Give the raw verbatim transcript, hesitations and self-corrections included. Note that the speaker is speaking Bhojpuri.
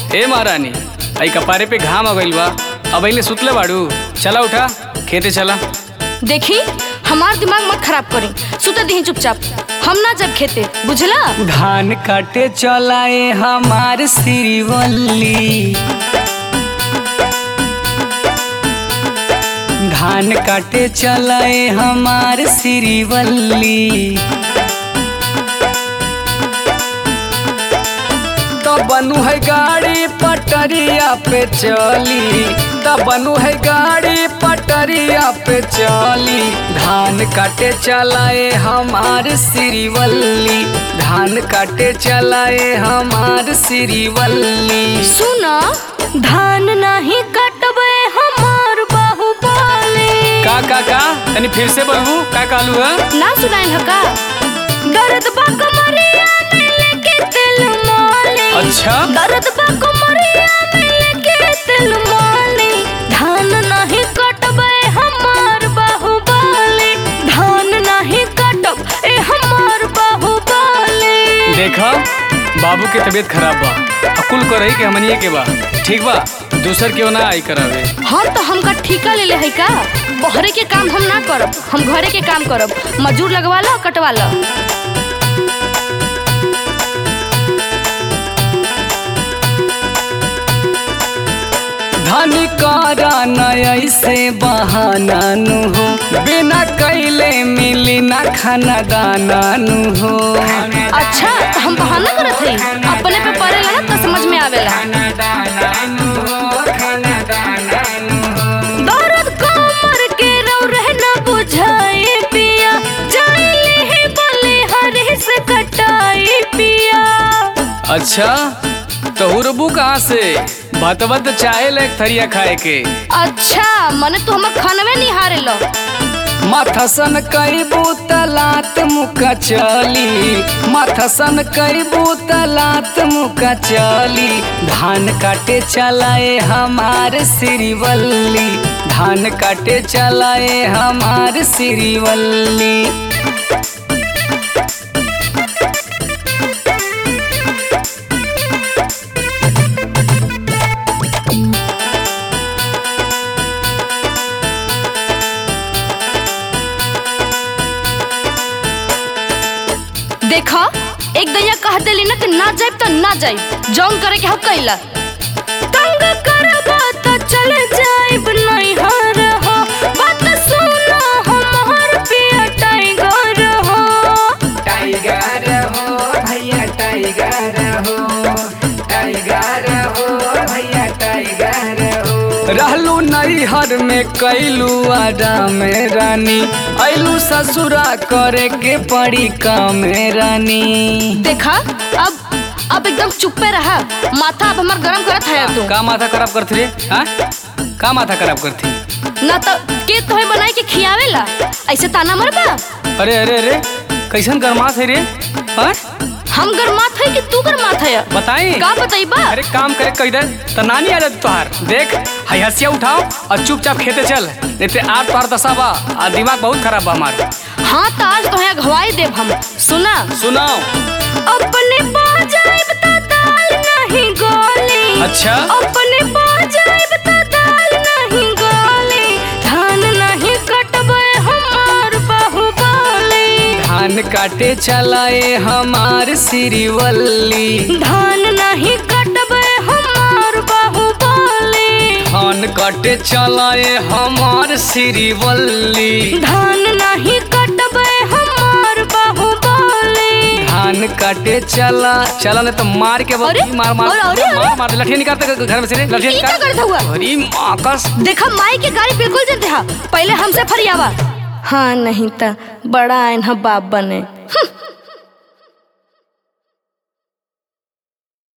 ए महारानी, आई कपारे पे घाम आ गइल बा, अब अइले सुतले बाड़ू। चला उठा, खेते चला। देखी हमार दिमाग मत खराब करी, सुते दी चुपचाप, हम ना जब खेते, बुझला। धान काटे चलाए हमार श्रीवल्ली, धान काटे चलाए हमार श्रीवल्ली। तब बनू है गाड़ी पटरिया पे चली, तब बनू है गाड़ी पटरिया पे चली। धान काटे चलाए हमार श्रीवल्ली, धान काटे चलाए हमार श्रीवल्ली। सुना, धान नहीं कटबे हमार बाहुबली। का का का तनी फिर से बोलबू, का कालू है? ना सुनाइल ह का? दर्द बा कमरिया में लेके तेल माली। अच्छा, दर्द बा कमरिया में लेके तेल माली। धान नहीं कटबे हमार बाहुबली, धान नहीं कटब ए हमार बाहुबली। देखा बाबू के तबीयत खराब बा, अकुल कर रही के हमनिए के बा, ठीक बा, दूसर क्यों ना आई करावे। हाँ तो हमका ठिका ले ले है का? बहरे के काम हम ना करब, हम घरे के काम करब। मजूर लगवा लो, कटवा लो। धनी करा न ऐसे बहाना नु हो, बिना कैले मिली ना खाना दाना नु हो। अच्छा तो हम बहाना करत हई, अपने पे पड़ेला ना तो समझ में आवेला। दर्द कमर के रौ रहना बुझाए पिया, जाइले है बोले हरे से कटाई पिया। अच्छा तो हुरबू कहाँ से? भात भात चाहे ले थरिया खाए के। अच्छा मने तू हमर खानवे नहीं हारे लो। माथसन कईबू तलात मुका चली, माथसन कईबू तलात मुका चली। धान काटे चलाए हमार श्रीवल्ली, धान काटे चलाए हमार श्रीवल्ली। देखा एक दैया कह देली ना कि ना जाइब तो ना जाइब, जौन करे के हम कैला। तंग करबा तो चल जाइब नहीं हर हो, बात सुनो हमार पिया टाइगर हो। टाइगर हो भैया टाइगर हो, टाइगर हो भैया टाइगर हो। रहलू नैहर में कैलू आराम रानी, ऐलू ससुरा करे के पड़ी काम रानी। देखा अब अब एकदम चुप्पे रहा, माथा अब हमार गरम करत है तू। का माथा खराब करती रे? हाँ का माथा खराब करती? ना तो के तोहे बनाई के खियावेला, ऐसे ताना मरबा। अरे अरे अरे कैसन गरमात है रे? हाँ हम गरमात है कि तू गरमात है? बताई का बताइबा? अरे काम करे कह दे तो नानी आ जाती तुहार। देख हाई हसिया उठाओ और चुपचाप खेते चल, नहीं तो आर तुहार दशा बा, आ दिमाग बहुत खराब बा हमार। हाँ तो आज तो घवाई देव हम। सुना सुनाओ। अपने बाजाइब तो दाल नहीं गोली। अच्छा अपने बाजाइब तो दाल नहीं गोली, धान नहीं कटबे हमार बाहुबली। धान काटे चलाए हमार श्रीवल्ली, धान नहीं कटबे हमार बाहुबली। धान काटे चलाए हमार श्रीवल्ली, धान नहीं कटबे हमार बाहुबली। धान काटे चला चला नहीं तो मार के अरे, मार मार अरे, अरे, मार मार लठिया निकालते घर में से, लठिया ई का करत हुआ? अरे माकस। देखा माई के गाड़ी बिल्कुल जल दे, पहले हमसे फरियावा। हाँ नहीं तो बड़ा आइन बाप बने।